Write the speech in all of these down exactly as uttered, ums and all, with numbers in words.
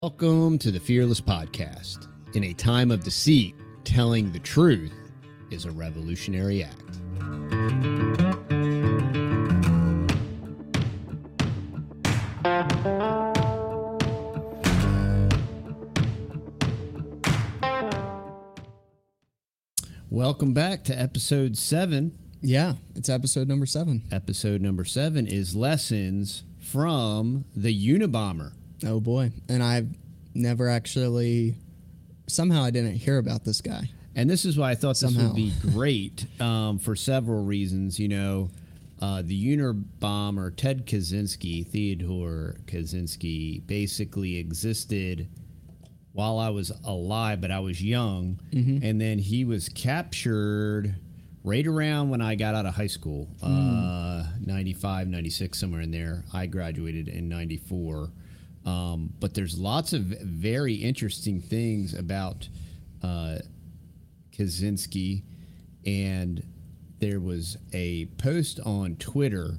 Welcome to the Fearless Podcast. In a time of deceit, telling the truth is a revolutionary act. Welcome back to episode seven. Yeah, it's episode number seven. Episode number seven is Lessons from the Unabomber. Oh boy. And I've never actually, somehow I didn't hear about this guy. And this is why I thought this Somehow. would be great um, for several reasons. You know, uh, the Unabomber, Ted Kaczynski, Theodore Kaczynski, basically existed while I was alive, but I was young. Mm-hmm. And then he was captured right around when I got out of high school, mm. uh, ninety-five, ninety-six, somewhere in there. I graduated in ninety-four. Um, but there's lots of very interesting things about uh, Kaczynski, and there was a post on Twitter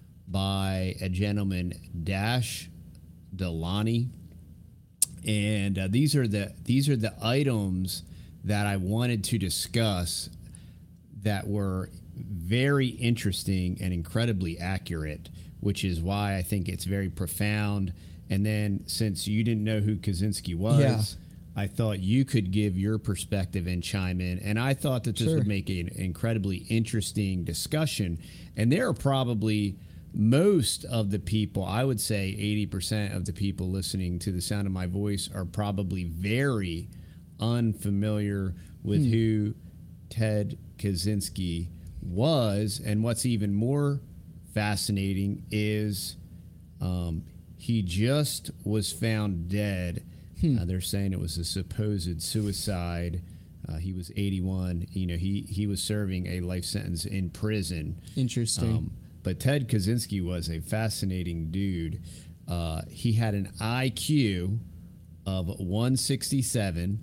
by a gentleman, Dash Delani, and uh, these are the these are the items that I wanted to discuss that were very interesting and incredibly accurate, which is why I think it's very profound. And then, since you didn't know who Kaczynski was, Yeah. I thought you could give your perspective and chime in. And I thought that this Sure. would make an incredibly interesting discussion. And there are probably most of the people, I would say eighty percent of the people listening to the sound of my voice are probably very unfamiliar with Hmm. who Ted Kaczynski was. And what's even more fascinating is um, he just was found dead. Hmm. Uh, they're saying it was a supposed suicide. Uh, he was eighty-one. You know, he, he was serving a life sentence in prison. Interesting. Um, but Ted Kaczynski was a fascinating dude. Uh, he had an I Q of one sixty-seven.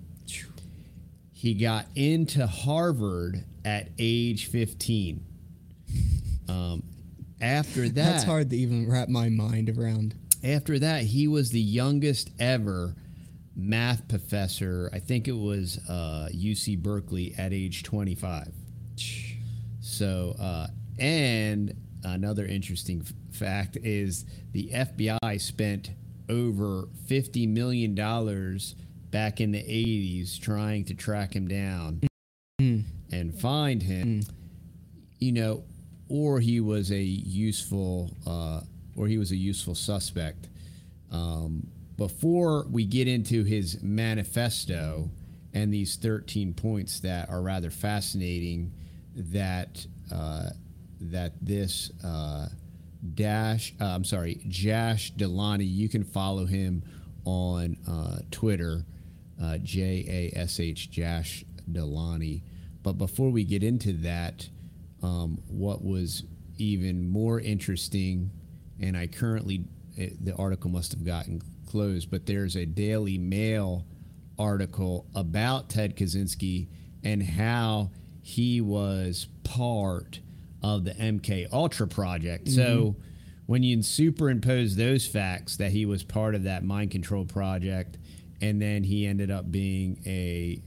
He got into Harvard at age fifteen. Um, after that, That's hard to even wrap my mind around. After that, he was the youngest ever math professor. I think it was uh, U C Berkeley at age twenty-five. So, uh, and another interesting f- fact is the F B I spent over fifty million dollars back in the eighties trying to track him down mm. and find him. Mm. You know, or he was a useful, uh, or he was a useful suspect. Um, before we get into his manifesto and these thirteen points that are rather fascinating, that uh, that this uh, Dash, uh, I'm sorry, Jash Delani, you can follow him on uh, Twitter, uh, J A S H Jash Delani. But before we get into that, um, what was even more interesting, and I currently, it, the article must have gotten closed, but there's a Daily Mail article about Ted Kaczynski and how he was part of the M K Ultra project. Mm-hmm. So when you superimpose those facts, that he was part of that mind control project, and then he ended up being a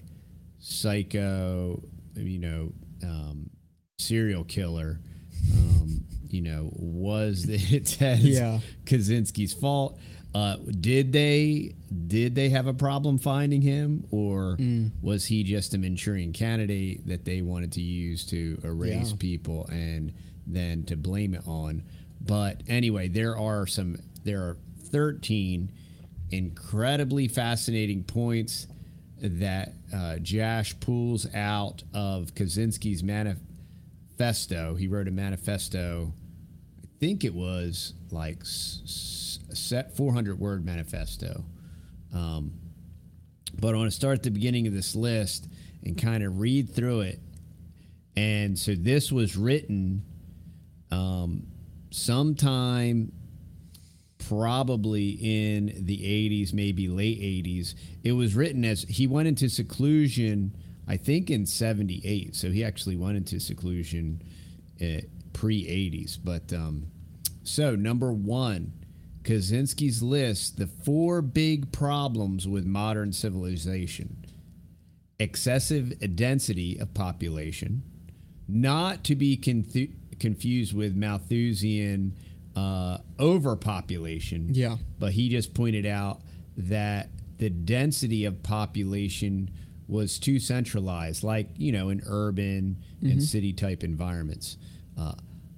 psycho, you know, um, serial killer, um, you know, was it Ted Yeah. Kaczynski's fault? Uh, did they did they have a problem finding him, or mm. was he just a Manchurian candidate that they wanted to use to erase yeah. people and then to blame it on? But anyway, there are some there are thirteen incredibly fascinating points that uh, Jash pulls out of Kaczynski's manifesto. He wrote a manifesto. I think it was like s- a set four hundred word manifesto. Um, but I want to start at the beginning of this list and kind of read through it. And so this was written um, sometime probably in the eighties, maybe late eighties. It was written as he went into seclusion, I think in seventy-eight. So he actually went into seclusion uh, pre-eighties. But um, so number one, Kaczynski's lists the four big problems with modern civilization: excessive density of population, not to be confu- confused with Malthusian uh, overpopulation. Yeah. But he just pointed out that the density of population was too centralized, like, you know, in urban mm-hmm. and city type environments, uh,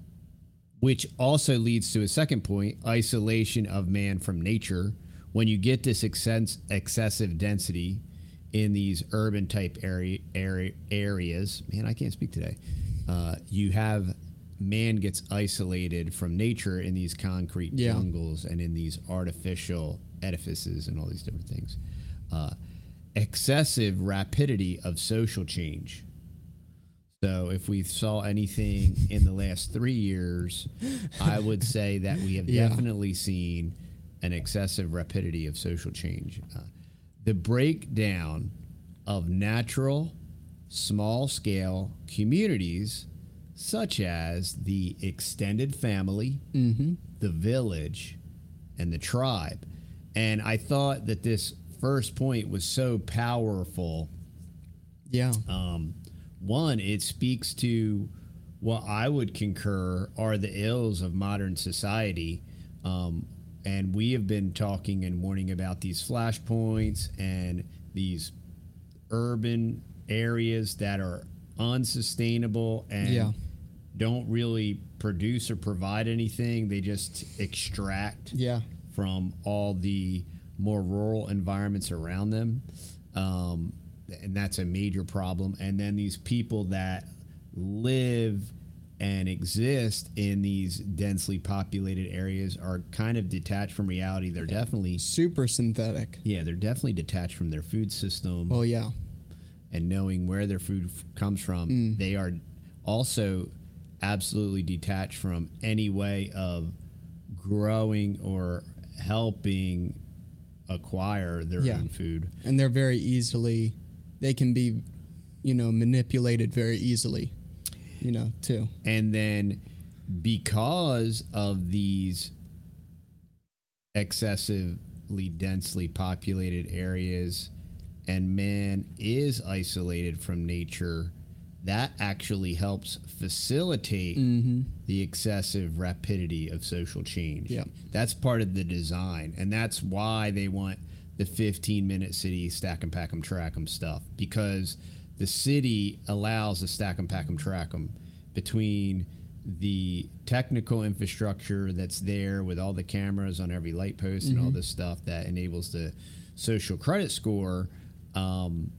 which also leads to a second point: isolation of man from nature. When you get this ex- excessive density in these urban type area, area areas, man, I can't speak today. Uh, you have man gets isolated from nature in these concrete yeah. jungles and in these artificial edifices and all these different things. Uh, excessive rapidity of social change. So if we saw anything in the last three years, I would say that we have yeah. definitely seen an excessive rapidity of social change. Uh, the breakdown of natural, small-scale communities, such as the extended family, mm-hmm. the village, and the tribe. And I thought that this first point was so powerful. Yeah. Um, one, it speaks to what I would concur are the ills of modern society. Um, and we have been talking and warning about these flashpoints and these urban areas that are unsustainable and yeah. don't really produce or provide anything. They just extract yeah. from all the more rural environments around them. Um, and that's a major problem. And then these people that live and exist in these densely populated areas are kind of detached from reality. They're definitely super synthetic. Yeah, they're definitely detached from their food system. Oh, yeah. And knowing where their food f- comes from. Mm. They are also absolutely detached from any way of growing or helping acquire their yeah. own food. And they're very easily, they can be, you know, manipulated very easily, you know, too. And then because of these excessively densely populated areas and man is isolated from nature, that actually helps facilitate mm-hmm. the excessive rapidity of social change. Yep. That's part of the design, and that's why they want the fifteen-minute city stack 'em, pack 'em, track 'em stuff, because the city allows the stack 'em, pack 'em, track 'em between the technical infrastructure that's there with all the cameras on every light post mm-hmm. and all this stuff that enables the social credit score, um,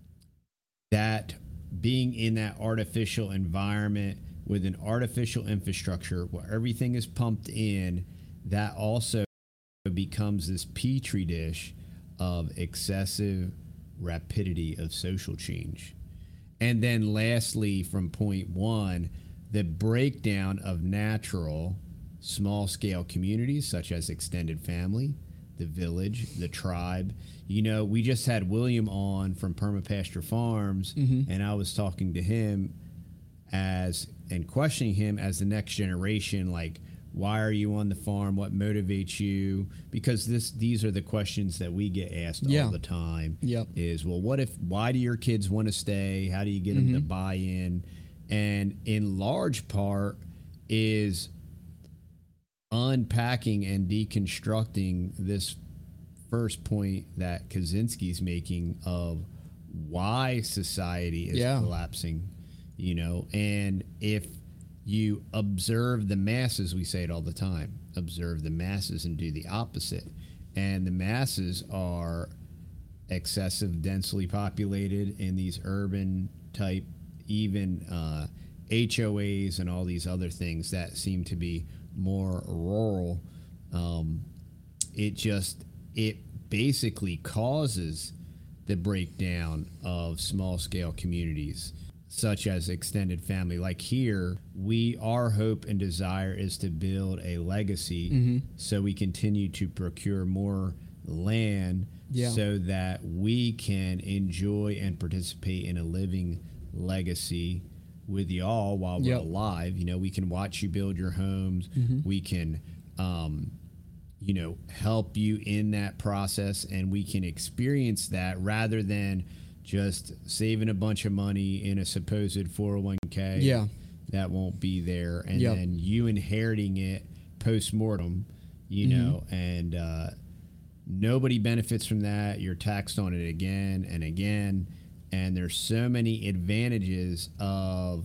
that being in that artificial environment with an artificial infrastructure where everything is pumped in, that also becomes this petri dish of excessive rapidity of social change. And then lastly, from point one, the breakdown of natural small-scale communities such as extended family, the village, the tribe. You know, we just had William on from Permapasture Farms, mm-hmm. and I was talking to him as and questioning him as the next generation, like, why are you on the farm? What motivates you? Because this these are the questions that we get asked yeah. all the time. Yep. Is, well, what if, why do your kids want to stay? How do you get mm-hmm. them to buy in? And in large part is unpacking and deconstructing this first point that Kaczynski's making of why society is yeah. collapsing, you know, and if you observe the masses, we say it all the time, observe the masses and do the opposite. And the masses are excessive, densely populated in these urban type, even uh, H O As and all these other things that seem to be more rural. Um, it just, it basically causes the breakdown of small scale communities such as extended family. Like here, we, our hope and desire is to build a legacy mm-hmm. so we continue to procure more land yeah. so that we can enjoy and participate in a living legacy with y'all while we're yep. alive. You know, we can watch you build your homes. Mm-hmm. We can um, you know, help you in that process, and we can experience that rather than just saving a bunch of money in a supposed four oh one k Yeah. that won't be there, and Yep. then you inheriting it post-mortem, you Mm-hmm. know, and uh, nobody benefits from that. You're taxed on it again and again, and there's so many advantages of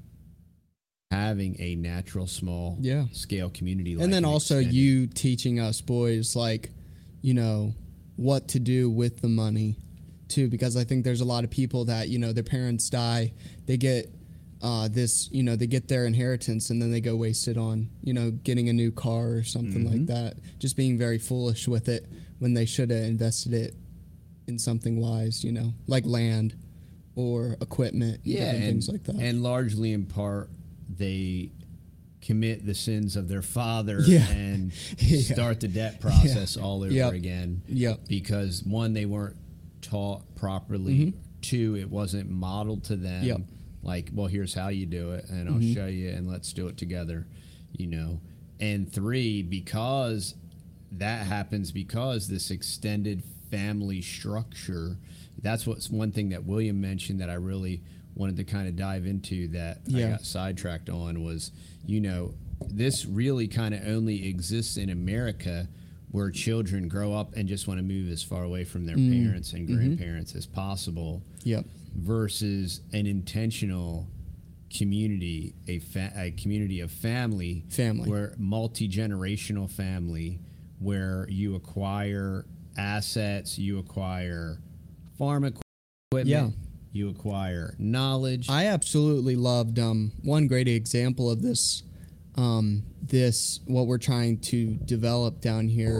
having a natural small Yeah. scale community like And then an also extended. you teaching us boys, like, you know, what to do with the money too, because I think there's a lot of people that, you know, their parents die, they get uh, this, you know, they get their inheritance and then they go waste it on, you know, getting a new car or something Mm-hmm. like that, just being very foolish with it when they should have invested it in something wise, you know, like land or equipment, yeah, different and, things like that. and largely in part they commit the sins of their father Yeah. and Yeah. start the debt process all over Yep. again. Yep. Because one, they weren't taught properly. Two, it wasn't modeled to them. Yep. Like, well, here's how you do it, and I'll show you, and let's do it together, you know. And three, because that happens, because this extended family structure, that's what's one thing that William mentioned that I really wanted to kind of dive into that I Yeah. got sidetracked on was, you know, this really kind of only exists in America where children grow up and just want to move as far away from their parents and grandparents as possible Yep. versus an intentional community, a, fa- a community of family, Family. where multi-generational family, where you acquire assets, you acquire farm equipment, Yeah. you acquire knowledge. I absolutely loved um, one great example of this. Um, this what we're trying to develop down here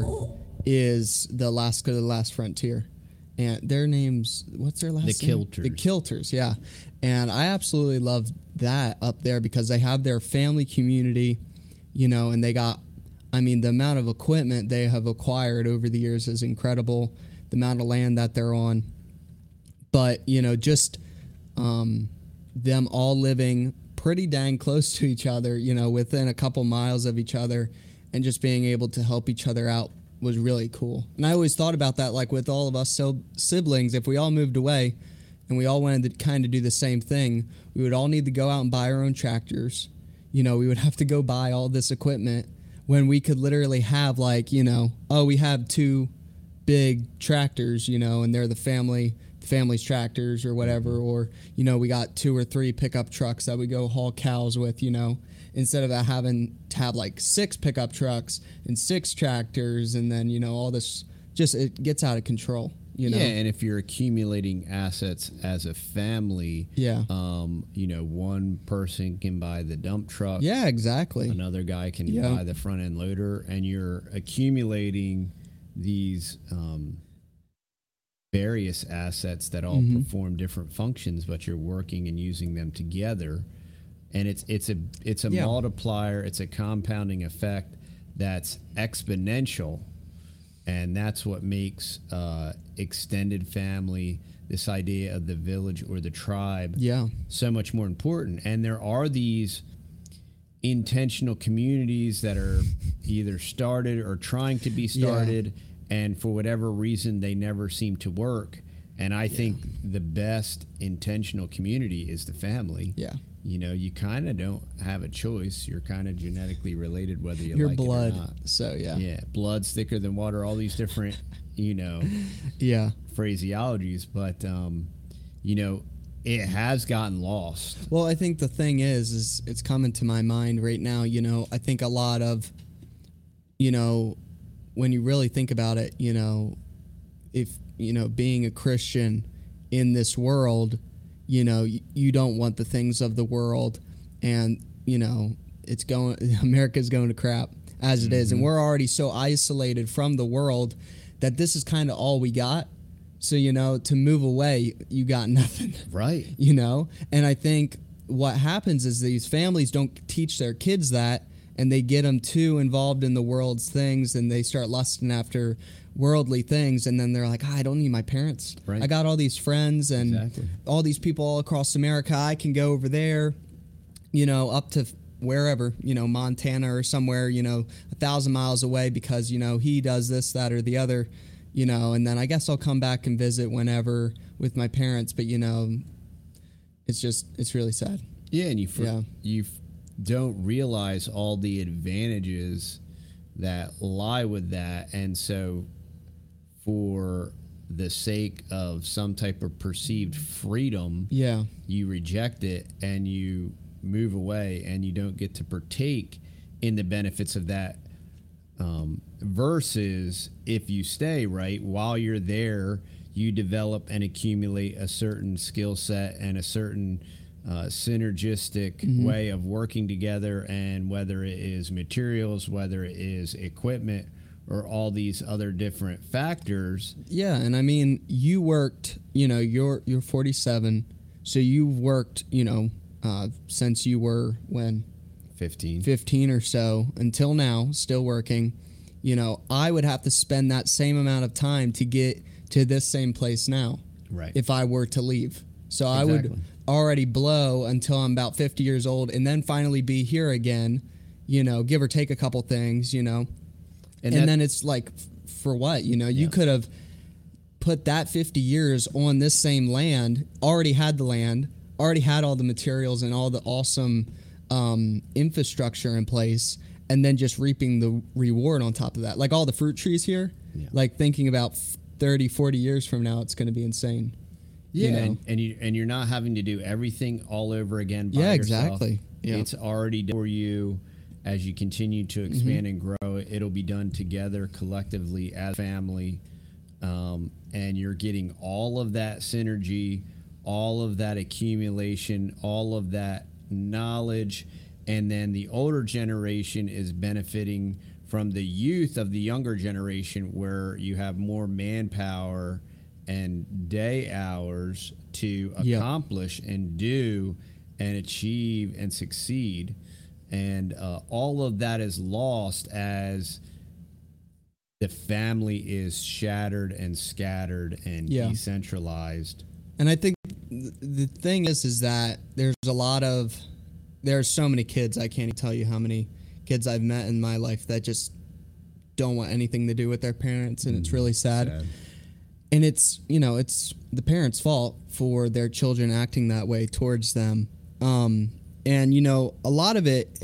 is the Alaska the Last Frontier, and their names. What's their last The name? Kilters. The Kilters, yeah. And I absolutely love that up there because they have their family community, you know, and they got. I mean, the amount of equipment they have acquired over the years is incredible. The amount of land that they're on, but you know, just um, them all living pretty dang close to each other, you know, within a couple miles of each other, and just being able to help each other out was really cool. And I always thought about that, like with all of us sil- siblings, if we all moved away and we all wanted to kind of do the same thing, we would all need to go out and buy our own tractors. You know, we would have to go buy all this equipment when we could literally have, like, you know, oh, we have two big tractors, you know, and they're the family family's tractors or whatever, or, you know, we got two or three pickup trucks that we go haul cows with, you know, instead of that having to have like six pickup trucks and six tractors, and then, you know, all this, just it gets out of control, you know. Yeah, and if you're accumulating assets as a family, Yeah. um, you know, one person can buy the dump truck, Yeah, exactly. another guy can Yeah. buy the front end loader, and you're accumulating these um, various assets that all Mm-hmm. perform different functions, but you're working and using them together, and it's it's a it's a Yeah. multiplier, it's a compounding effect that's exponential, and that's what makes uh, extended family, this idea of the village or the tribe, Yeah. so much more important. And there are these intentional communities that are either started or trying to be started, and for whatever reason they never seem to work. And I think the best intentional community is the family. Yeah. You know, you kind of don't have a choice. You're kind of genetically related, whether you Your like blood. it or not. So yeah. Yeah, blood's thicker than water. All these different, you know, Yeah. phraseologies, but um, you know, it has gotten lost. Well, I think the thing is, is it's coming to my mind right now. You know, I think a lot of, you know, when you really think about it, you know, if, you know, being a Christian in this world, you know, you, you don't want the things of the world, and, you know, it's going, America's going to crap as it is. And we're already so isolated from the world that this is kind of all we got. So, you know, to move away, you got nothing. Right. You know, and I think what happens is these families don't teach their kids that, and they get them too involved in the world's things, and they start lusting after worldly things, and then they're like, oh, I don't need my parents. Right. I got all these friends and Exactly. all these people all across America. I can go over there, you know, up to wherever, you know, Montana or somewhere, you know, a thousand miles away because, you know, he does this, that, or the other, you know, and then I guess I'll come back and visit whenever with my parents. But, you know, it's just, it's really sad. Yeah, and you for, Yeah. you f- don't realize all the advantages that lie with that, and so for the sake of some type of perceived freedom, Yeah. you reject it and you move away, and you don't get to partake in the benefits of that. Um, versus if you stay, right, while you're there, you develop and accumulate a certain skill set and a certain uh, synergistic Mm-hmm. way of working together, and whether it is materials, whether it is equipment, or all these other different factors. Yeah, and I mean, you worked, you know, you're you're forty-seven, so you've worked, you know, uh, since you were when fifteen. fifteen or so until now, still working. You know, I would have to spend that same amount of time to get to this same place now, Right. if I were to leave. So I would Exactly. already blow until I'm about fifty years old, and then finally be here again, you know, give or take a couple things, you know. And And, that- then it's like, f- for what? You know, you Yeah. could have put that fifty years on this same land, already had the land, already had all the materials and all the awesome um, infrastructure in place, and then just reaping the reward on top of that. Like all the fruit trees here, Yeah. like thinking about thirty, forty years from now, it's going to be insane. Yeah, you know? and, and you and you're not having to do everything all over again by Yeah, yourself. exactly. Yeah. It's already done for you. As you continue to expand and grow, it'll be done together collectively as family, um, and you're getting all of that synergy, all of that accumulation, all of that knowledge, and then the older generation is benefiting from the youth of the younger generation, where you have more manpower and day hours to Yep. accomplish and do and achieve and succeed. And uh, all of that is lost as the family is shattered and scattered and Yeah. decentralized. And I think th- the thing is, is that there's a lot of, there's so many kids, I can't even tell you how many kids I've met in my life that just don't want anything to do with their parents, and it's really sad. Sad. And it's, you know, it's the parents' fault for their children acting that way towards them. Um, and, you know, a lot of it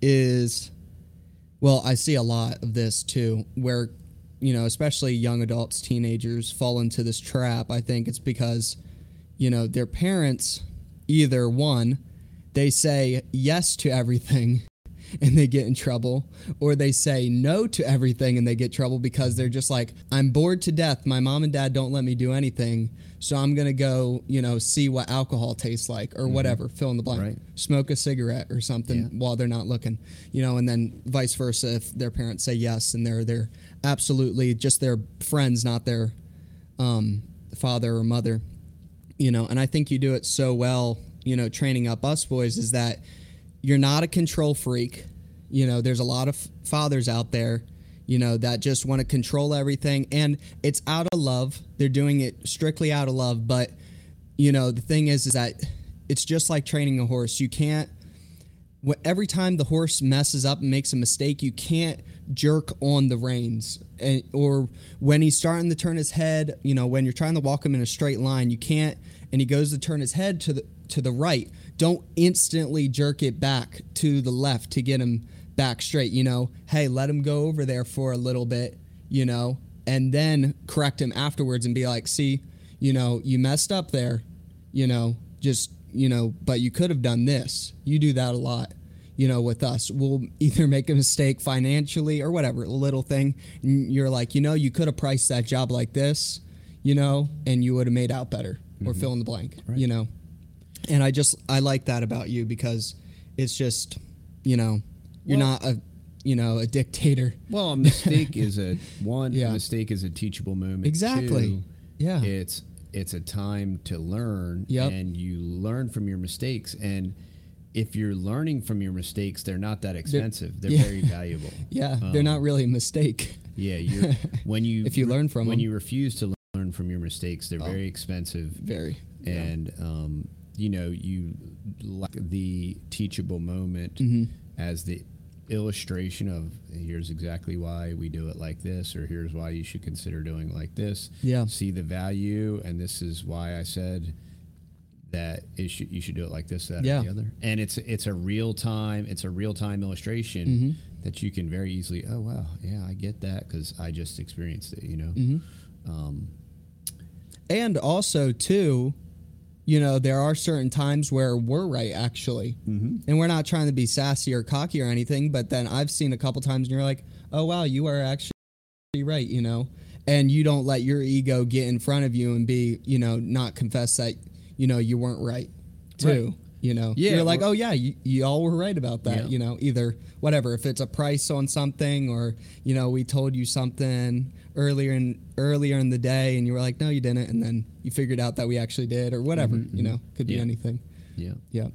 is, well, I see a lot of this too, where, you know, especially young adults, teenagers fall into this trap. I think it's because, you know, their parents, either one, they say yes to everything and they get in trouble, or they say no to everything and they get trouble because they're just like, I'm bored to death. My mom and dad don't let me do anything, so I'm going to go, you know, see what alcohol tastes like, or whatever, fill in the blank. Right. Smoke a cigarette or something Yeah. while they're not looking, you know, and then vice versa if their parents say yes and they're they're absolutely just their friends, not their um, father or mother, you know. And I think you do it so well, you know, training up us boys, is that you're not a control freak. You know, there's a lot of fathers out there, you know, that just want to control everything, and it's out of love. They're doing it strictly out of love. But, you know, the thing is, is that it's just like training a horse. You can't, wh- every time the horse messes up and makes a mistake, you can't jerk on the reins. And, or when he's starting to turn his head, you know, when you're trying to walk him in a straight line, you can't, and he goes to turn his head to the to the right, don't instantly jerk it back to the left to get him back straight. You know, hey, let him go over there for a little bit, you know, and then correct him afterwards and be like, see, you know, you messed up there, you know, just, you know, but you could have done this. You do that a lot, you know, with us. We'll either make a mistake financially or whatever, a little thing. And you're like, you know, you could have priced that job like this, you know, and you would have made out better, or fill in the blank, Right. you know. And I just, I like that about you, because it's just, you know, you're Well- not a, you know, a dictator. Well, a mistake is a one. Yeah. A mistake is a teachable moment. Exactly. Two, Yeah. It's it's a time to learn, Yep. and you learn from your mistakes. And if you're learning from your mistakes, they're not that expensive. They're yeah. very valuable. Yeah. They're not really a mistake. Yeah, you're when you If you learn from when them. you refuse to learn from your mistakes, they're Oh. very expensive. Very. And um, you know, you lack the teachable moment Mm-hmm. as the illustration of here's exactly why we do it like this, or here's why you should consider doing it like this. Yeah. See the value, and this is why I said that it should, you should do it like this, that, yeah. or the other. And it's it's a real time it's a real time illustration mm-hmm. that you can very easily. Oh wow, yeah, I get that because I just experienced it. You know. Mm-hmm. Um, and also too, you know, there are certain times where we're right, actually. Mm-hmm. And we're not trying to be sassy or cocky or anything, but then I've seen a couple times and you're like, oh, wow, you are actually right, you know? And you don't let your ego get in front of you and be, you know, not confess that, you know, you weren't right, too. Right. You know? Yeah, you're like, oh, yeah, you, you all were right about that, yeah. you know? Either, whatever, if it's a price on something or, you know, we told you something earlier in earlier in the day and you were like, no, you didn't, and then you figured out that we actually did, or whatever. Mm-hmm, you know, could be yeah. anything. Yeah. Yeah.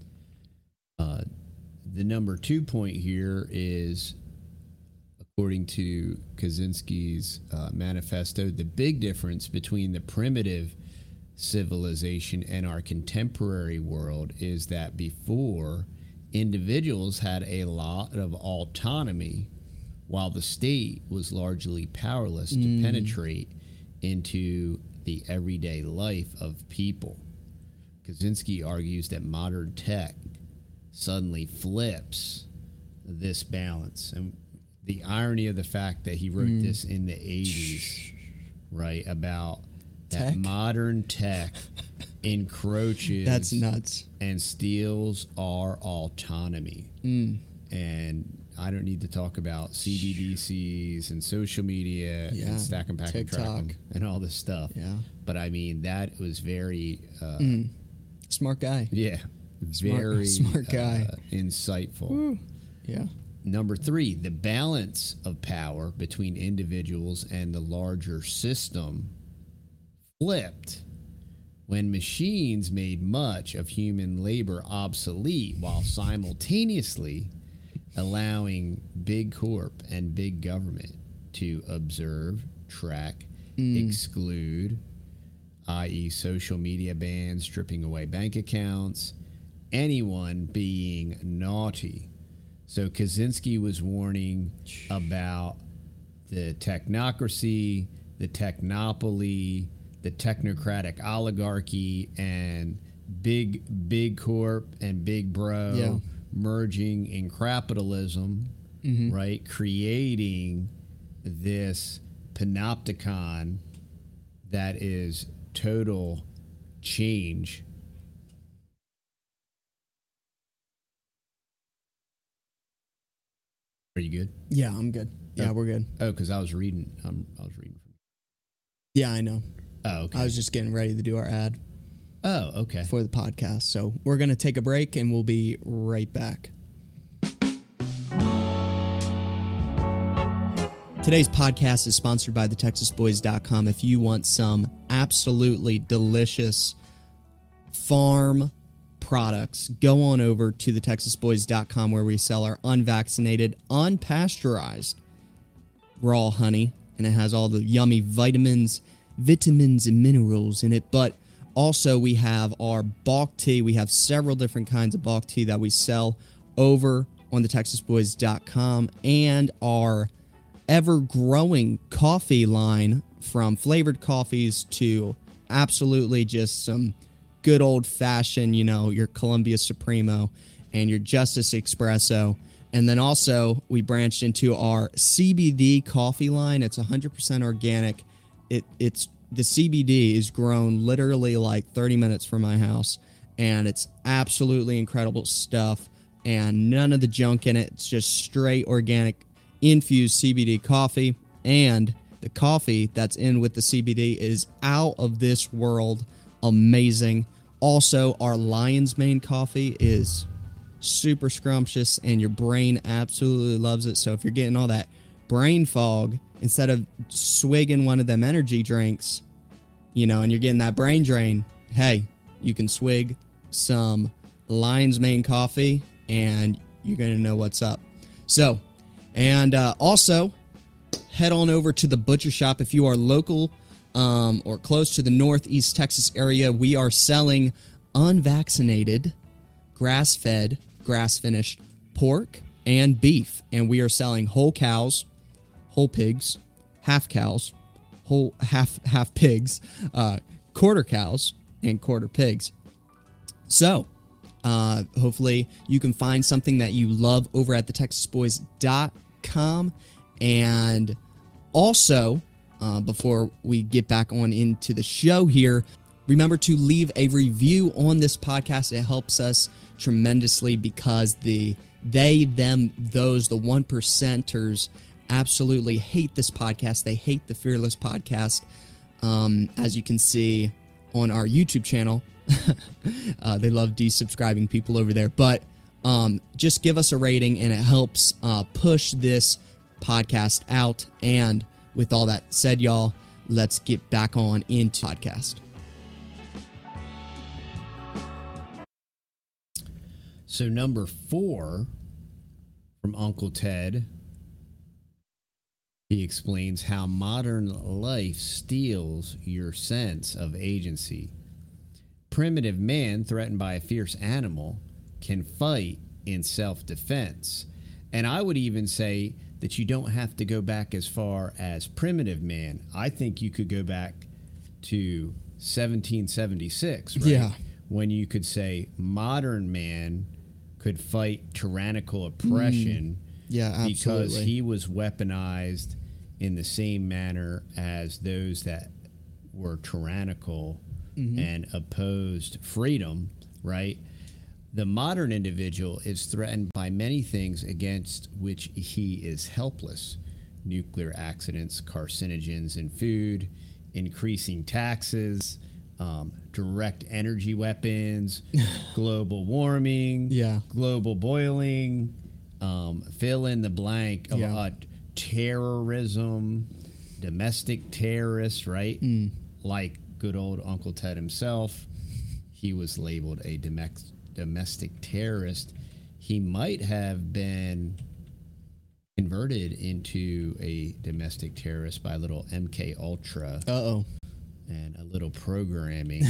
Uh, the number two point here is, according to Kaczynski's uh, manifesto, the big difference between the primitive civilization and our contemporary world is that before, individuals had a lot of autonomy while the state was largely powerless mm. to penetrate into the everyday life of people. Kaczynski argues that modern tech suddenly flips this balance. And the irony of the fact that he wrote mm. this in the eighties, right, about tech? that modern tech encroaches That's nuts. and steals our autonomy. Mm. And I don't need to talk about C B D Cs and social media yeah. and stack and pack TikTok. and track 'em and all this stuff. Yeah. But I mean, that was very uh, mm. smart guy. Yeah, smart, very smart guy, uh, insightful. Woo. Yeah. Number three, the balance of power between individuals and the larger system flipped when machines made much of human labor obsolete while simultaneously allowing big corp and big government to observe, track, mm. exclude, that is social media bans, stripping away bank accounts, anyone being naughty. So Kaczynski was warning about the technocracy, the technopoly, the technocratic oligarchy, and big, big corp and big bro yeah. merging in capitalism, mm-hmm. right? Creating this panopticon that is total change. Are you good? Yeah, I'm good. Yeah, oh. we're good. Oh, because I was reading. Um, I was reading. Yeah, I know. Oh, okay. I was just getting ready to do our ad. Oh, okay. For the podcast. So we're going to take a break and we'll be right back. Today's podcast is sponsored by the texas boys dot com. If you want some absolutely delicious farm products, go on over to the texas boys dot com where we sell our unvaccinated, unpasteurized raw honey. And it has all the yummy vitamins, vitamins and minerals in it. But also we have our bulk tea. We have several different kinds of bulk tea that we sell over on the texas boys dot com, and our ever-growing coffee line, from flavored coffees to absolutely just some good old-fashioned, you know, your Columbia Supremo and your Justice Espresso. And then also we branched into our C B D coffee line. It's one hundred percent organic. It it's the C B D is grown literally like thirty minutes from my house, and it's absolutely incredible stuff, and none of the junk in it. It's just straight organic infused C B D coffee, and the coffee that's in with the C B D is out of this world amazing. Also, our Lion's Mane coffee is super scrumptious, and your brain absolutely loves it. So if you're getting all that brain fog, instead of swigging one of them energy drinks, you know, and you're getting that brain drain, hey, you can swig some Lion's Mane coffee and you're going to know what's up. So, and uh, also head on over to the Butcher Shop if you are local um, or close to the Northeast Texas area. We are selling unvaccinated, grass-fed, grass-finished pork and beef, and we are selling whole cows, whole pigs, half cows, whole half half pigs, uh, quarter cows, and quarter pigs. So, uh, hopefully you can find something that you love over at the texas boys dot com. And also, uh, before we get back on into the show here, remember to leave a review on this podcast. It helps us tremendously because the they, them, those, the one percenters absolutely hate this podcast. They hate the Fearless podcast. Um, as you can see on our YouTube channel, uh, they love desubscribing people over there. But um, just give us a rating, and it helps uh, push this podcast out. And with all that said, y'all, let's get back on into podcast. So number four from Uncle Ted, he explains how modern life steals your sense of agency. Primitive man threatened by a fierce animal can fight in self-defense. And I would even say that you don't have to go back as far as primitive man. I think you could go back to seventeen seventy-six, right? Yeah. When you could say modern man could fight tyrannical oppression. Mm. Yeah, absolutely. Because he was weaponized in the same manner as those that were tyrannical mm-hmm. and opposed freedom, right? The modern individual is threatened by many things against which he is helpless. Nuclear accidents, carcinogens in food, increasing taxes, um, direct energy weapons, global warming, yeah. global boiling, um, fill in the blank of yeah. uh, terrorism, domestic terrorists, right? Mm. Like good old Uncle Ted himself, he was labeled a domestic domestic terrorist. He might have been converted into a domestic terrorist by a little M K Ultra. Uh-oh. And a little programming.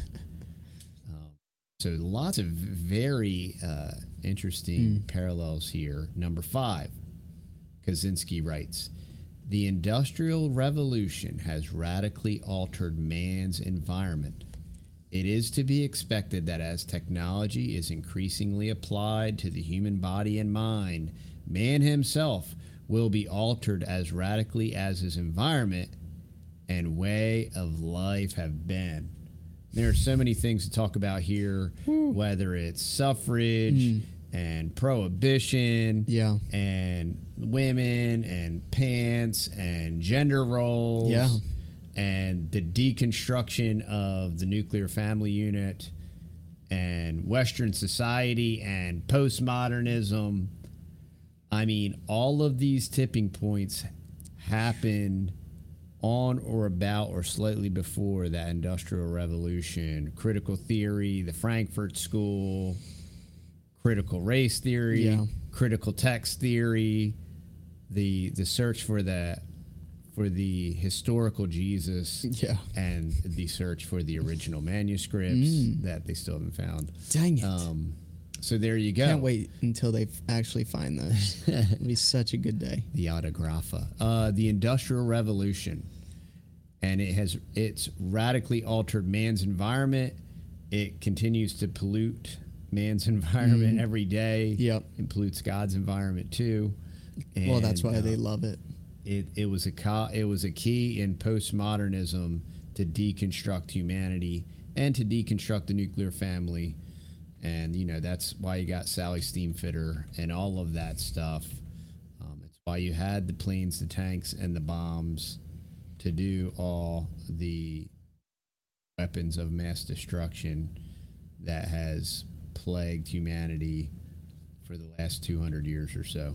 um, so lots of very uh, interesting mm. parallels here. Number five, Kaczynski writes, the Industrial Revolution has radically altered man's environment. It is to be expected that as technology is increasingly applied to the human body and mind, man himself will be altered as radically as his environment and way of life have been. There are so many things to talk about here, Woo. whether it's suffrage mm. and prohibition yeah. and women and pants and gender roles. Yeah. And the deconstruction of the nuclear family unit and Western society and postmodernism. I mean, all of these tipping points happened on or about or slightly before that Industrial Revolution. Critical theory, the Frankfurt School, critical race theory, yeah. critical text theory, the the search for the for the historical Jesus, yeah. and the search for the original manuscripts mm. that they still haven't found. Dang it. Um, so there you go. Can't wait until they actually find those. It'll be such a good day. The Autographa. Uh, the Industrial Revolution. And it has it's radically altered man's environment. It continues to pollute man's environment mm. every day. Yep. It pollutes God's environment too. And, well, that's why uh, they love it. It it was a co- it was a key in postmodernism to deconstruct humanity and to deconstruct the nuclear family, and you know that's why you got Sally Steamfitter and all of that stuff. Um, it's why you had the planes, the tanks, and the bombs to do all the weapons of mass destruction that has plagued humanity for the last two hundred years or so.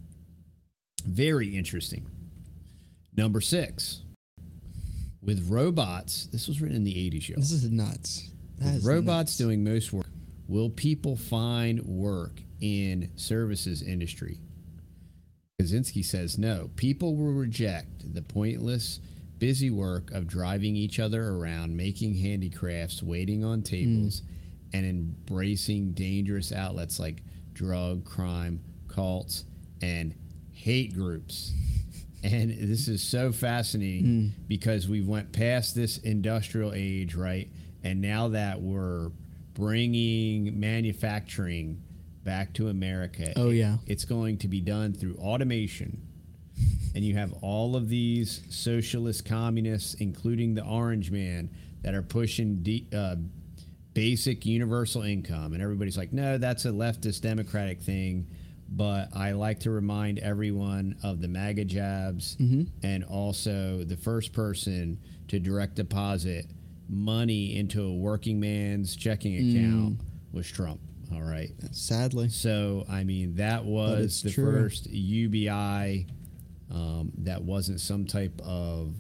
Very interesting. Number six, with robots, this was written in the eighties, y'all. This is nuts. That With is robots nuts. doing most work, will people find work in services industry? Kaczynski says no. People will reject the pointless, busy work of driving each other around, making handicrafts, waiting on tables, mm. and embracing dangerous outlets like drug, crime, cults, and hate groups. And this is so fascinating mm. because we went past this industrial age, right? And now that we're bringing manufacturing back to America, oh yeah, it's going to be done through automation. And you have all of these socialist communists, including the Orange Man, that are pushing de- uh, basic universal income. And everybody's like, no, that's a leftist democratic thing. But I like to remind everyone of the MAGA jabs mm-hmm. and also the first person to direct deposit money into a working man's checking account mm. was Trump. All right. Sadly. So, I mean, that was the true. first U B I um, that wasn't some type of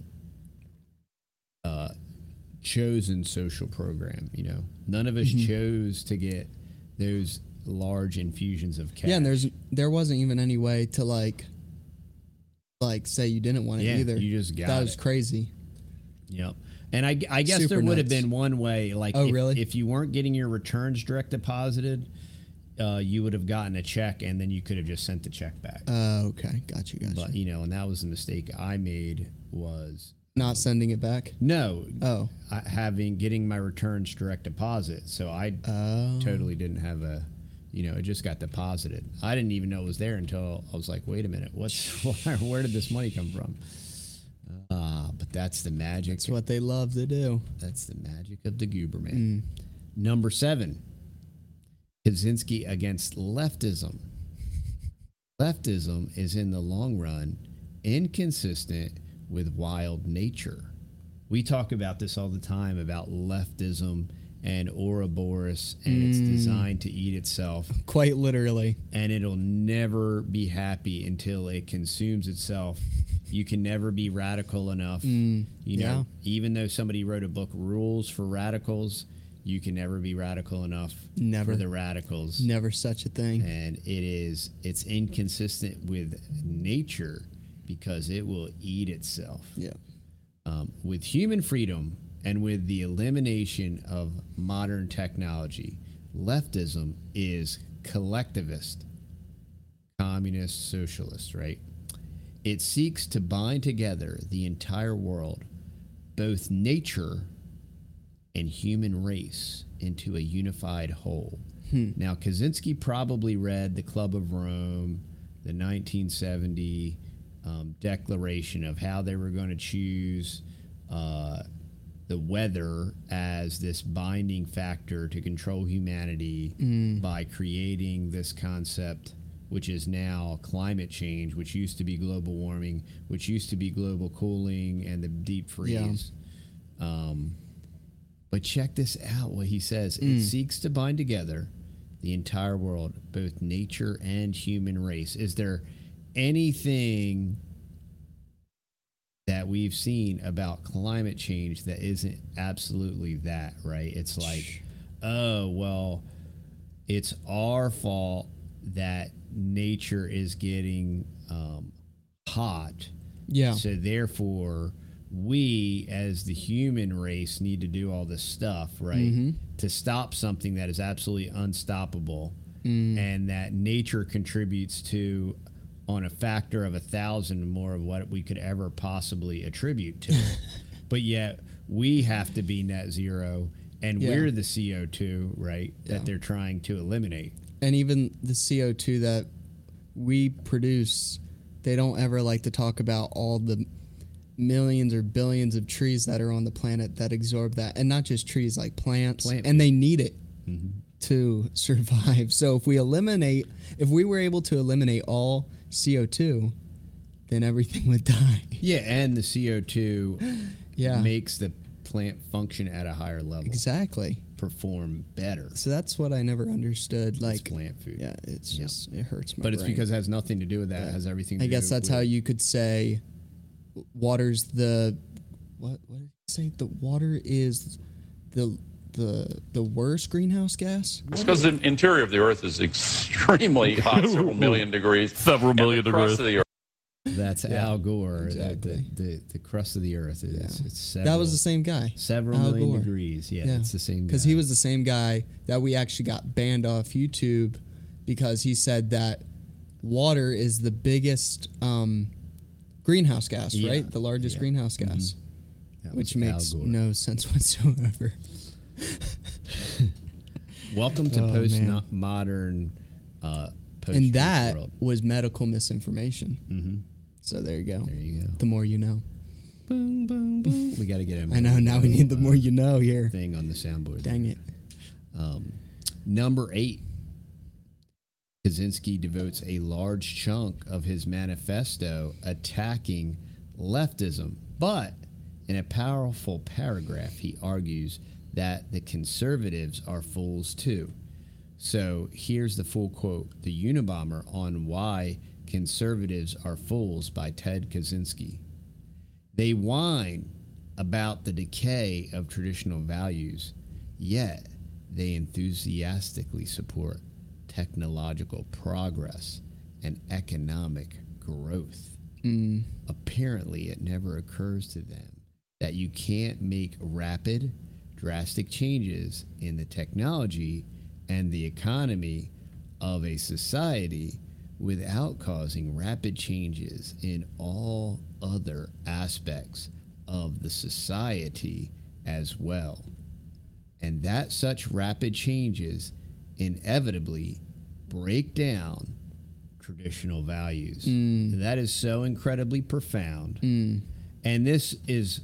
uh, chosen social program. You know, none of us mm-hmm. chose to get those large infusions of cash. Yeah, and there's there wasn't even any way to like like say you didn't want it yeah, either. You just got that it. was crazy. Yep. And I, I guess Super there would have nuts. been one way, like oh, if, really? if you weren't getting your returns direct deposited, uh, you would have gotten a check and then you could have just sent the check back. Oh, uh, okay. Got you, got but, you. you know, and that was the mistake I made was not um, sending it back. No. Oh. I, having getting my returns direct deposit. So I oh. totally didn't have a You know, it just got deposited. I didn't even know it was there until I was like, wait a minute, what's where did this money come from? Ah, uh, but that's the magic. That's what they love to do. That's the magic of the Gooberman. Mm. Number seven, Kaczynski against leftism. Leftism is in the long run inconsistent with wild nature. We talk about this all the time about leftism and Ouroboros, and mm. it's designed to eat itself. Quite literally. And it'll never be happy until it consumes itself. You can never be radical enough. Mm. You know, yeah. even though somebody wrote a book, Rules for Radicals, you can never be radical enough never. for the radicals. Never such a thing. And it is, it's inconsistent with nature because it will eat itself. Yeah. Um, with human freedom, and with the elimination of modern technology, leftism is collectivist, communist, socialist, right? It seeks to bind together the entire world, both nature and human race, into a unified whole. Hmm. Now, Kaczynski probably read the Club of Rome, the nineteen seventy um, declaration of how they were going to choose uh, the weather as this binding factor to control humanity mm. by creating this concept, which is now climate change, which used to be global warming, which used to be global cooling and the deep freeze. Yeah. Um, but check this out, what he says. Mm. It seeks to bind together the entire world, both nature and human race. Is there anything that we've seen about climate change that isn't absolutely that, right? It's like, oh, well, it's our fault that nature is getting um, hot. Yeah. So therefore, we as the human race need to do all this stuff, right? Mm-hmm. To stop something that is absolutely unstoppable mm. and that nature contributes to on a factor of a thousand more of what we could ever possibly attribute to it. But yet we have to be net zero, and yeah. we're the C O two, right, that yeah. they're trying to eliminate. And even the C O two that we produce, they don't ever like to talk about all the millions or billions of trees that are on the planet that absorb that. And not just trees, like plants. Plant and they need it mm-hmm. to survive. So if we eliminate, if we were able to eliminate all C O two, then everything would die. Yeah, and the C O two yeah. makes the plant function at a higher level. Exactly. Perform better. So that's what I never understood. Like it's plant food. Yeah, it's yeah. just, it hurts my But it's brain. because it has nothing to do with that. Yeah. It has everything to I do guess that's with how you could say water's the, what, what did you say? The water is the the the worst greenhouse gas? It's because the interior of the Earth is extremely hot, several million degrees. Several million degrees. Of the Earth. That's yeah, Al Gore. Exactly. The, the, the crust of the Earth is yeah. it's several, that was the same guy. Several Al million Gore. degrees. Yeah, yeah, it's the same guy. Because he was the same guy that we actually got banned off YouTube because he said that water is the biggest um, greenhouse gas, Yeah. right? The largest Yeah. greenhouse gas, That which was Al makes Gore. no sense whatsoever. Welcome to Oh, man. post-modern uh, post And that world. was medical misinformation. Mm-hmm. So there you go. There you go. The more you know. Boom, boom, boom. We got to get a I know, now we need the more you know here. thing on the soundboard. Dang it. Um, number eight, Kaczynski devotes a large chunk of his manifesto attacking leftism, but in a powerful paragraph, he argues that the conservatives are fools too. So here's the full quote: "The Unabomber on Why Conservatives Are Fools" by Ted Kaczynski. They whine about the decay of traditional values, yet they enthusiastically support technological progress and economic growth. Mm. Apparently, it never occurs to them that you can't make rapid, drastic changes in the technology and the economy of a society without causing rapid changes in all other aspects of the society as well. And that such rapid changes inevitably break down traditional values. Mm. That is so incredibly profound. Mm. And this is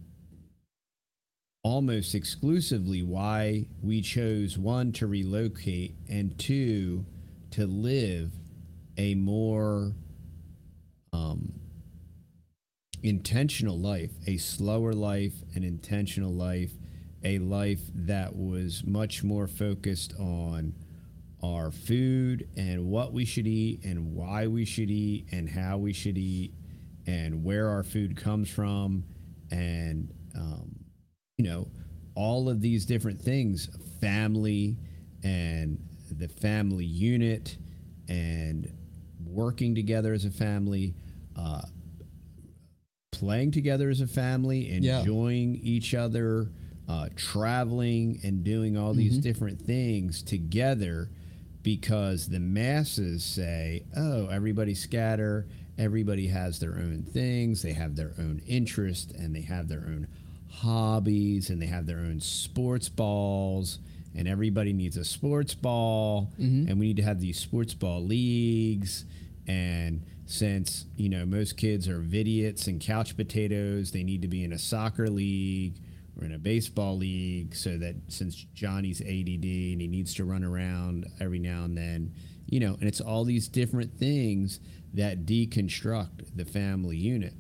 almost exclusively why we chose, one, to relocate, and two, to live a more um, intentional life, a slower life, an intentional life, a life that was much more focused on our food and what we should eat and why we should eat and how we should eat and where our food comes from, and um, you know, all of these different things, family and the family unit and working together as a family, uh, playing together as a family, Yeah. enjoying each other, uh, traveling and doing all these Mhm. different things together, because the masses say, oh, everybody scatter, everybody has their own things, they have their own interests, and they have their own hobbies, and they have their own sports balls, and everybody needs a sports ball, Mhm. and we need to have these sports ball leagues. And since, you know, most kids are vidiots and couch potatoes, they need to be in a soccer league or in a baseball league, so that since Johnny's A D D and he needs to run around every now and then, you know, and it's all these different things that deconstruct the family unit.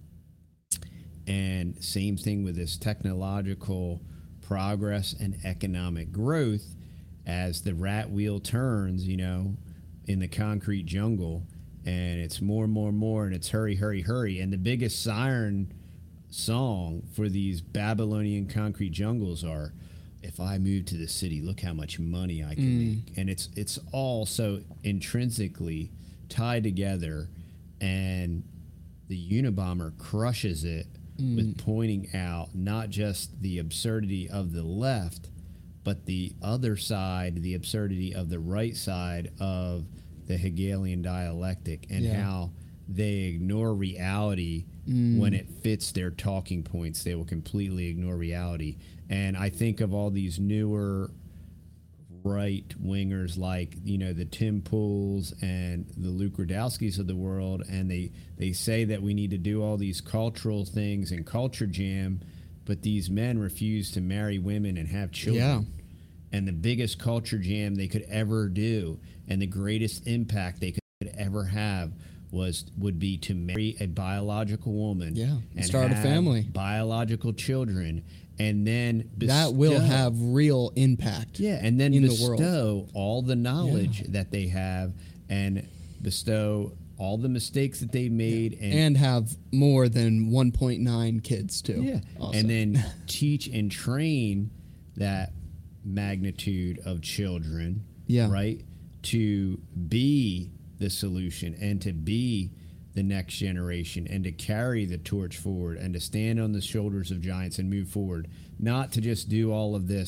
And same thing with this technological progress and economic growth. As the rat wheel turns, you know, in the concrete jungle, and it's more and more and more, and it's hurry, hurry, hurry. And the biggest siren song for these Babylonian concrete jungles are, if I move to the city, look how much money I can Mm. make. And it's it's all so intrinsically tied together, and the Unabomber crushes it with pointing out not just the absurdity of the left, but the other side, the absurdity of the right side of the Hegelian dialectic, and Yeah. how they ignore reality when it fits their talking points. They will completely ignore reality. And I think of all these newer right wingers, like, you know, the Tim Pools and the Luke Rudowskis of the world, and they they say that we need to do all these cultural things and culture jam, but these men refuse to marry women and have children. Yeah. And the biggest culture jam they could ever do, and the greatest impact they could ever have, was would be to marry a biological woman, Yeah, and start a have family. biological children, and then That will bestow- have real impact. yeah, and then in the bestow world. all the knowledge that they have, and bestow all the mistakes that they made, and, And have more than one point nine kids, too. yeah, also. and then teach and train that magnitude of children, Yeah. right, to be the solution and to be the next generation and to carry the torch forward and to stand on the shoulders of giants and move forward, not to just do all of this,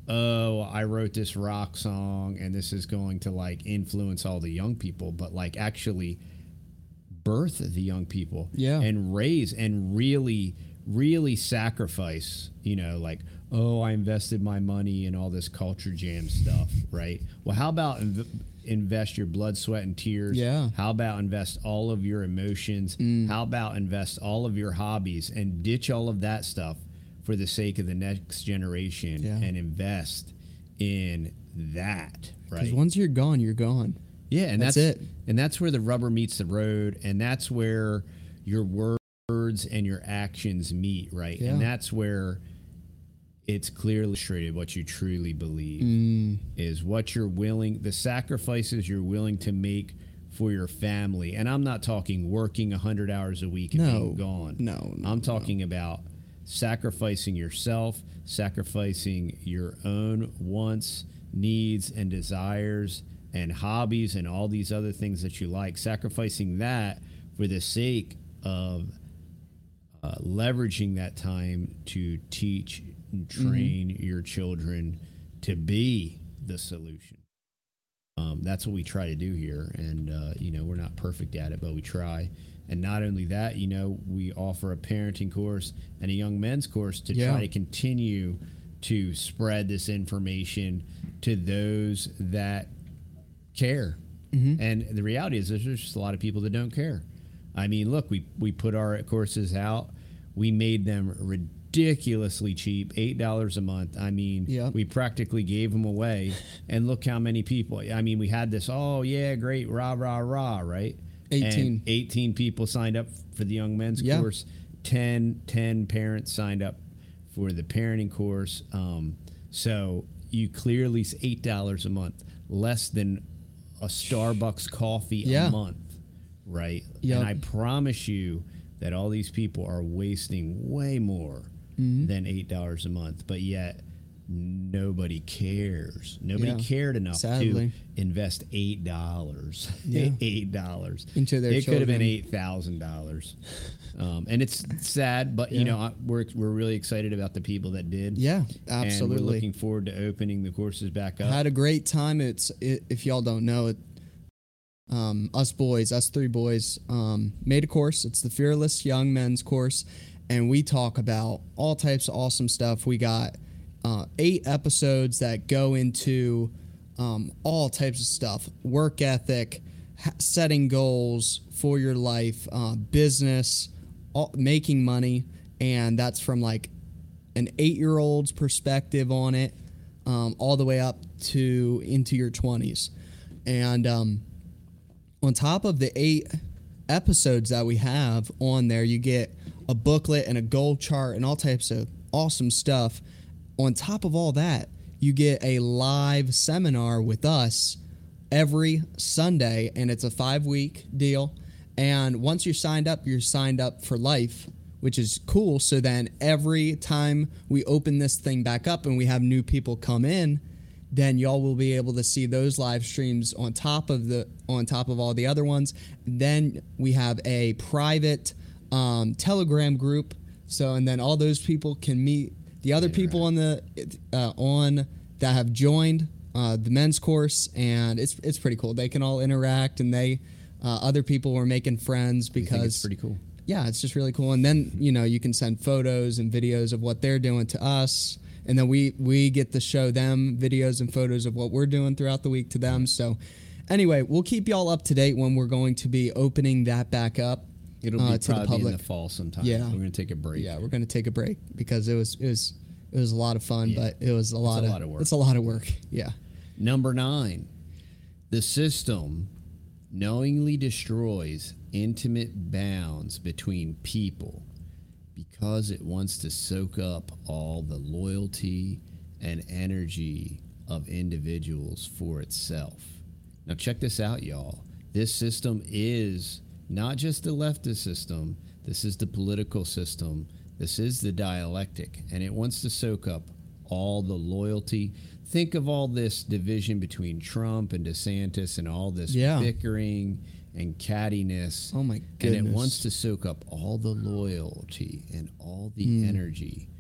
oh, I wrote this rock song and this is going to like influence all the young people, but like actually birth the young people Yeah. and raise and really, really sacrifice, you know, like, oh, I invested my money in all this culture jam stuff, right? Well, how about inv- invest your blood, sweat, and tears? Yeah. How about invest all of your emotions? Mm. How about invest all of your hobbies and ditch all of that stuff for the sake of the next generation Yeah. and invest in that, Because right? once you're gone, you're gone. Yeah, and That's that's, it. And that's where the rubber meets the road, and that's where your words and your actions meet, right? Yeah. And that's where it's clearly illustrated what you truly believe Mm. is what you're willing, the sacrifices you're willing to make for your family. And I'm not talking working one hundred hours a week and No. being gone. No, no, I'm talking about sacrificing yourself, sacrificing your own wants, needs, and desires, and hobbies, and all these other things that you like, sacrificing that for the sake of uh, leveraging that time to teach and train Mm-hmm. your children to be the solution. Um, that's what we try to do here. And, uh, you know, we're not perfect at it, but we try. And not only that, you know, we offer a parenting course and a young men's course to Yeah. try to continue to spread this information to those that care. Mm-hmm. And the reality is there's just a lot of people that don't care. I mean, look, we, we put our courses out. We made them ridiculously cheap, eight dollars a month. I mean, Yep. we practically gave them away. And look how many people. I mean, we had this, oh, yeah, great, rah, rah, rah, right? eighteen. And eighteen people signed up for the young men's Yeah. course. ten, ten parents signed up for the parenting course. Um, so you clearly, eight dollars a month, less than a Starbucks coffee Yeah. a month, right? Yep. And I promise you that all these people are wasting way more Mm-hmm. than eight dollars a month, but yet nobody cares. Nobody Yeah. cared enough Sadly. to invest eight dollars. Yeah. eight dollars Into their It could have been children. eight thousand dollars. Um, and it's sad, but you Yeah. know I- we're we're really excited about the people that did. Yeah, And absolutely. we're looking forward to opening the courses back up. Had a great time. It's it, if y'all don't know it, um, us boys, us three boys, um, made a course. It's the Fearless Young Men's course, and we talk about all types of awesome stuff. We got uh, eight episodes that go into um, all types of stuff: work ethic, ha- setting goals for your life, uh, business, all, making money, and that's from like an eight-year-old's perspective on it, um, all the way up to into your twenties. And um, on top of the eight episodes that we have on there, you get a booklet and a goal chart and all types of awesome stuff. On top of all that, you get a live seminar with us every Sunday, and it's a five-week deal. And once you're signed up, you're signed up for life, which is cool. So then every time we open this thing back up and we have new people come in, then y'all will be able to see those live streams on top of the on top of all the other ones. Then we have a private um, Telegram group. So and then all those people can meet the other people on the uh, on that have joined uh, the men's course, and it's it's pretty cool. They can all interact, and they uh, other people were making friends I think because it's pretty cool. yeah, it's just really cool. And then, you know, you can send photos and videos of what they're doing to us. And then we, we get to show them videos and photos of what we're doing throughout the week to them. So anyway, we'll keep y'all up to date when we're going to be opening that back up. It'll uh, be to the probably in public. the fall sometime. Yeah. We're going to take a break. Yeah, we're going to take a break because it was, it was, it was a lot of fun, Yeah. but it was a lot, a of, lot of work. It's a lot of work. Yeah. Number nine, the system knowingly destroys intimate bounds between people because it wants to soak up all the loyalty and energy of individuals for itself. Now, check this out, y'all. This system is not just the leftist system, this is the political system, this is the dialectic, and it wants to soak up all the loyalty. Think of all this division between Trump and DeSantis and all this Yeah. bickering and cattiness. Oh, my And it goodness. wants to soak up all the loyalty and all the Mm. energy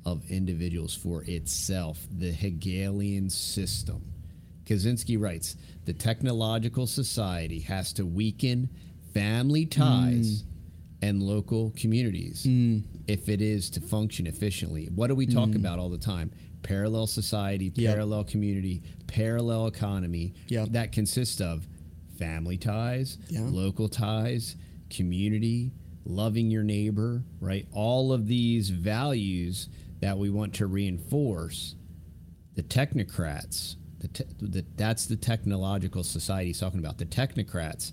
of individuals for itself, the Hegelian system. Kaczynski writes, the technological society has to weaken family ties mm. and local communities mm. if it is to function efficiently. What do we talk mm. about all the time? Parallel society, parallel yep. community, parallel economy yep. that consists of family ties, yeah. local ties, community, loving your neighbor, right? All of these values that we want to reinforce. The technocrats, the te- the, that's the technological society he's talking about. The technocrats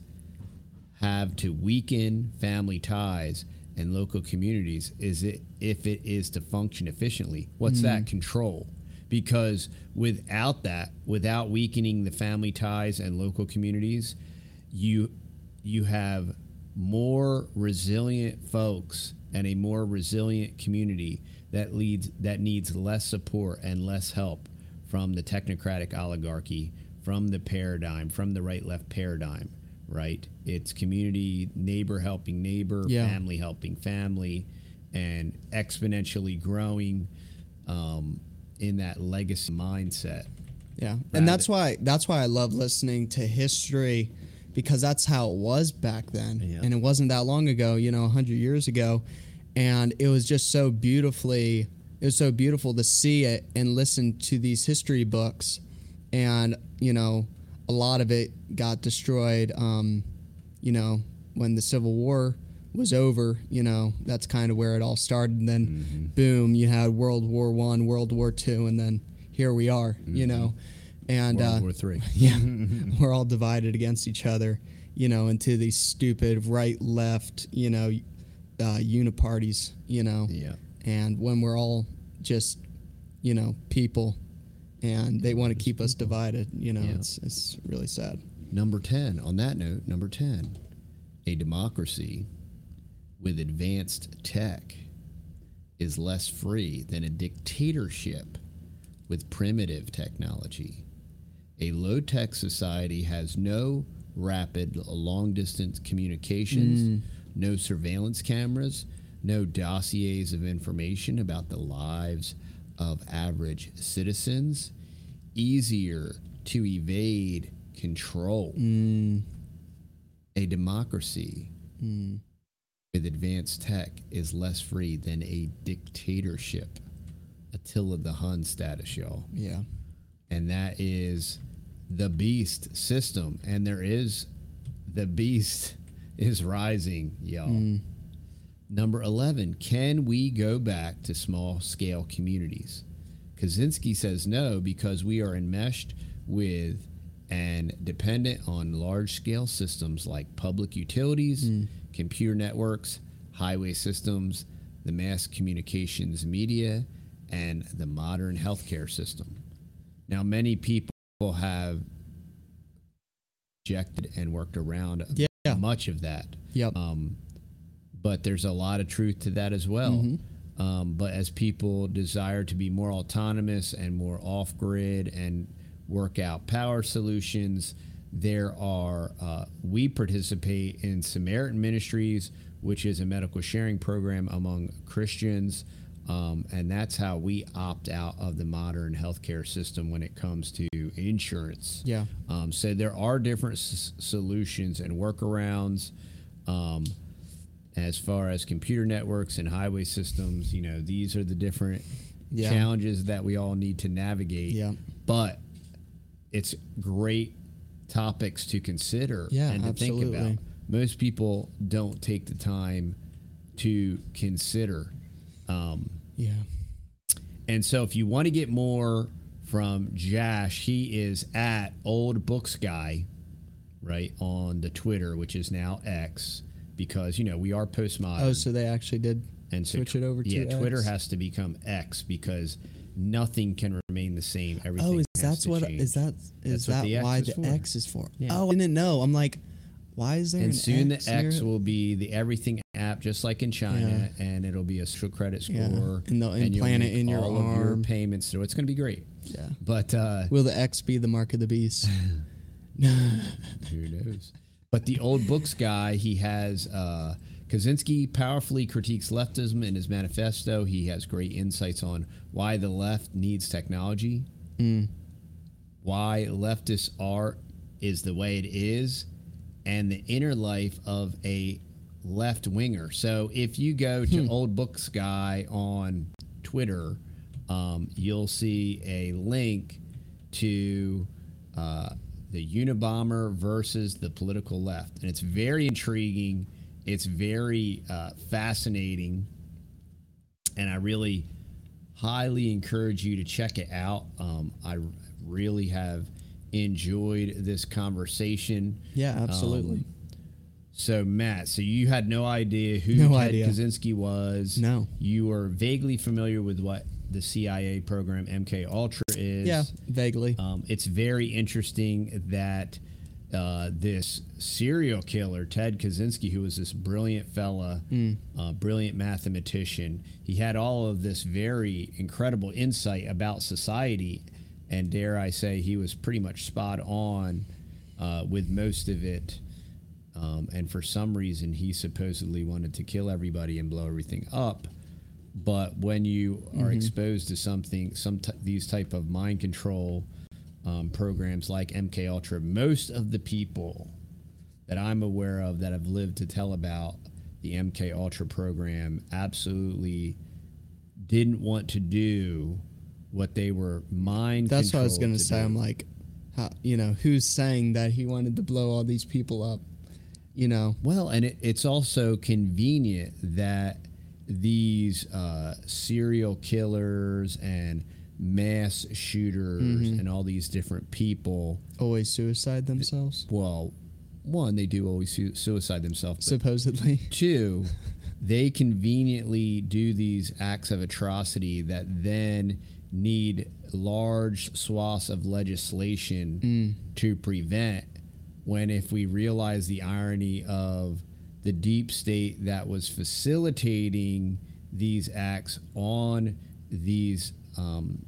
have to weaken family ties and local communities is it if it is to function efficiently. What's mm. that? Control. Because without that, without weakening the family ties and local communities, you you have more resilient folks and a more resilient community that leads that needs less support and less help from the technocratic oligarchy, from the paradigm, from the right-left paradigm, right? It's community, neighbor helping neighbor, yeah. family helping family, and exponentially growing um, in that legacy mindset. Yeah, and that's why that's why I love listening to history, because that's how it was back then, yeah. and it wasn't that long ago, you know, one hundred years ago, and it was just so beautifully, it was so beautiful to see it and listen to these history books, and, you know, a lot of it got destroyed, um, you know, when the Civil War was over, you know, that's kind of where it all started, and then, mm-hmm. boom, you had World War One, World War Two, and then here we are, mm-hmm. you know, and World uh, War Three. Yeah, we're all divided against each other, you know, into these stupid right, left, you know, uh, uniparties, you know, yeah. And when we're all just, you know, people, and they want to keep us divided, you know, yeah. it's it's really sad. Number ten. On that note, number ten, a democracy with advanced tech is less free than a dictatorship with primitive technology. A low-tech society has no rapid long-distance communications, mm. no surveillance cameras, no dossiers of information about the lives of average citizens, easier to evade control. Mm. A democracy mm. with advanced tech is less free than a dictatorship. Attila the Hun status, y'all. Yeah. And that is the beast system. And there is, the beast is rising, y'all. Mm. Number eleven, can we go back to small scale communities? Kaczynski says no, because we are enmeshed with and dependent on large scale systems like public utilities, mm. computer networks, highway systems, the mass communications media, and the modern healthcare system. Now, many people have rejected and worked around yeah. much of that. Yep. Um, but there's a lot of truth to that as well. Mm-hmm. Um, but as people desire to be more autonomous and more off-grid and work out power solutions, there are, uh, we participate in Samaritan Ministries, which is a medical sharing program among Christians. Um, and that's how we opt out of the modern healthcare system when it comes to insurance. Yeah. Um, so there are different s- solutions and workarounds. Um, as far as computer networks and highway systems, you know, these are the different yeah. challenges that we all need to navigate. Yeah. But it's great topics to consider yeah, and to absolutely. think about. Most people don't take the time to consider. Um, yeah. And so if you want to get more from Jash, he is at Old Books Guy, right, on the Twitter, which is now X, because, you know, we are postmodern. Oh, so they actually did and so switch it over to yeah, X? Twitter has to become X because nothing can remain the same. Everything oh, is has that's to what change. is that is That's that the why X the is for. X is for? Yeah. Oh, I didn't know. I'm like, why is there and an soon X the X near- will be the everything app, just like in China, Yeah. and it'll be a social credit score, Yeah. And they'll and you'll implant it make in your all of your arm. payments. So it's going to be great. Yeah. But uh, Will the X be the mark of the beast? who knows? But the Old Books Guy, he has, because Kaczynski powerfully critiques leftism in his manifesto. He has great insights on why the left needs technology, Mm. why leftist art is the way it is, and the inner life of a left winger. So if you go to Hmm. Old Books Guy on Twitter, um, you'll see a link to uh, the Unabomber versus the political left. And it's very intriguing. It's very uh, fascinating. And I really highly encourage you to check it out. Um, I really have enjoyed this conversation. Yeah, absolutely. Um, so Matt, so you had no idea who No Ted idea. Kaczynski was. No. You were vaguely familiar with what the C I A program M K Ultra is. Yeah, vaguely. Um, it's very interesting that uh, this serial killer, Ted Kaczynski, who was this brilliant fella, Mm. uh, brilliant mathematician, he had all of this very incredible insight about society. And dare I say, he was pretty much spot on uh, with most of it. Um, and for some reason, he supposedly wanted to kill everybody and blow everything up. But when you are Mhm. exposed to something, some t- these type of mind control um, programs like M K Ultra, most of the people that I'm aware of that have lived to tell about the M K Ultra program absolutely didn't want to do what they were mind. That's what I was controlled gonna to say. do. I'm like, how, you know, who's saying that he wanted to blow all these people up? You know, Well, and it, it's also convenient that these uh, serial killers and mass shooters Mhm. and all these different people, always suicide themselves, well, one, they do always su- suicide themselves, but supposedly. two, they conveniently do these acts of atrocity that then need large swaths of legislation Mm. to prevent. When if we realize the irony of the deep state that was facilitating these acts on these um,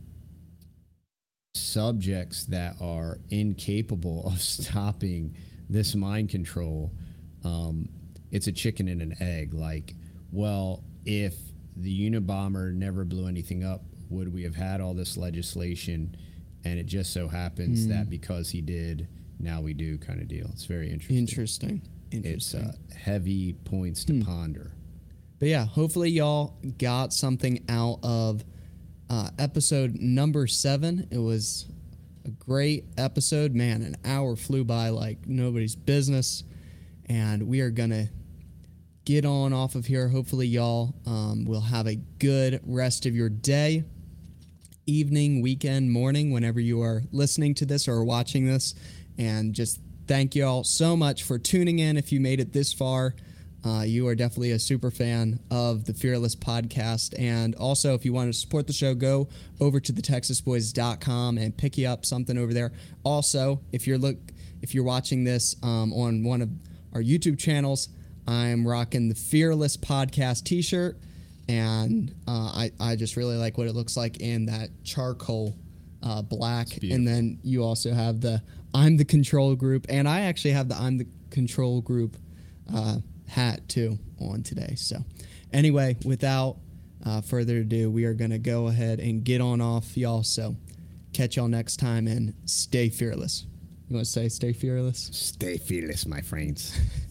subjects that are incapable of stopping this mind control, um, it's a chicken and an egg. Like, well, if the Unabomber never blew anything up, would we have had all this legislation? And it just so happens Mm. that because he did, now we do, kind of deal. It's very interesting. Interesting. It's Interesting. uh, heavy points to Hmm. ponder. But yeah, hopefully y'all got something out of uh, episode number seven. It was a great episode. Man, an hour flew by like nobody's business. And we are going to get on off of here. Hopefully y'all um, will have a good rest of your day, evening, weekend, morning, whenever you are listening to this or watching this. And just thank you all so much for tuning in. If you made it this far, uh, you are definitely a super fan of the Fearless podcast. And also, if you want to support the show, go over to the texas boys dot com and pick you up something over there. Also, if you're look if you're watching this um, on one of our YouTube channels, I'm rocking the Fearless podcast t-shirt. And uh, I, I just really like what it looks like in that charcoal uh, black. beautiful. And then you also have the I'm the Control Group. And I actually have the I'm the Control Group uh, hat too on today. So anyway, without uh, further ado, we are going to go ahead and get on off, y'all. So catch y'all next time and stay fearless. You want to say stay fearless? Stay fearless, my friends.